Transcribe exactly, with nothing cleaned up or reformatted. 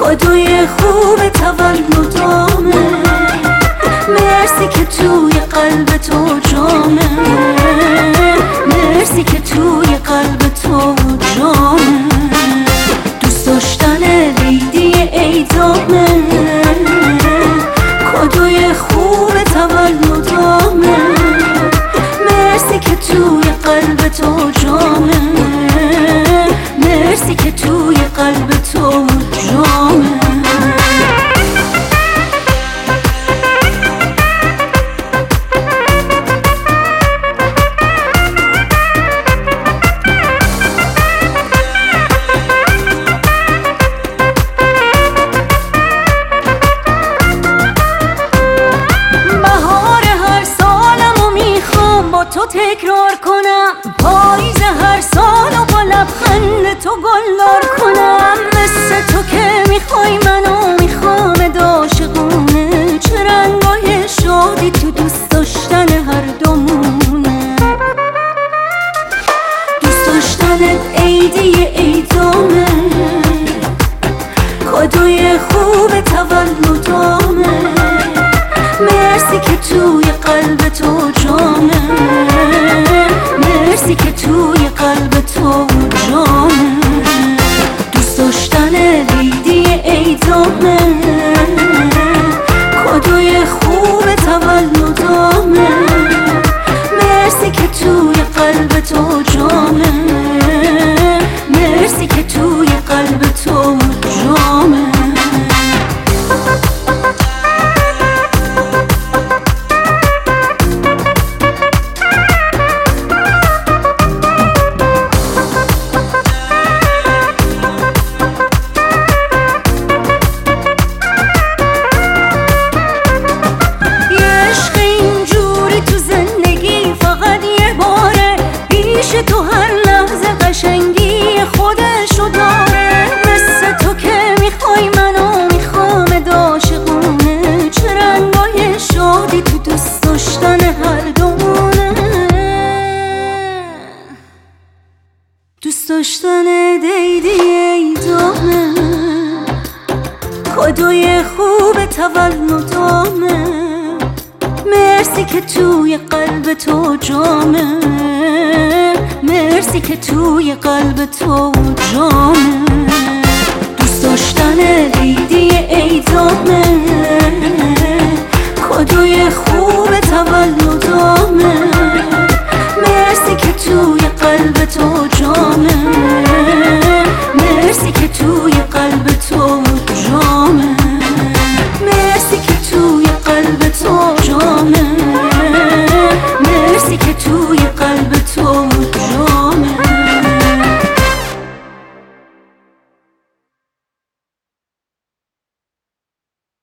کادوی خوب تولدامه، مرسی که توی قلب تو جامه، مرسی که توی قلب تو جامه. دوست داشتن لیدی ایدامه، کادوی خوب تولدامه، مرسی که توی قلب تو جامه، مرسی که توی قلب تو جامه. تو تکرار کنم پاییز هر سال و با لبخند تو گلدار کنم. مثل تو که میخوای منو میخوام عاشقونه، چه رنگای شادی تو دوست داشتن هر دومونه. دوست داشتنت عیدی ایدامه، کادوی خوب تولدامه، مرسی که توی قلب تو جامه، مرسی که توی قلب تو جامه. دوست داشتن لیدی ایدامه، کادوی خوب تولدامه، مرسی که توی قلب تو جامه، مرسی که توی قلب تو جامه. تو هر لحظه قشنگی خودشو داره، مثل تو که میخوای منو میخوام عاشقونه، چه رنگای شادی تو دوست داشتن هر دومونه. دوست داشتن دیدی ایدامه، کادوی خوب تولدامه، مرسی که توی قلب تو جامه، مرسی که توی قلب تو جامه.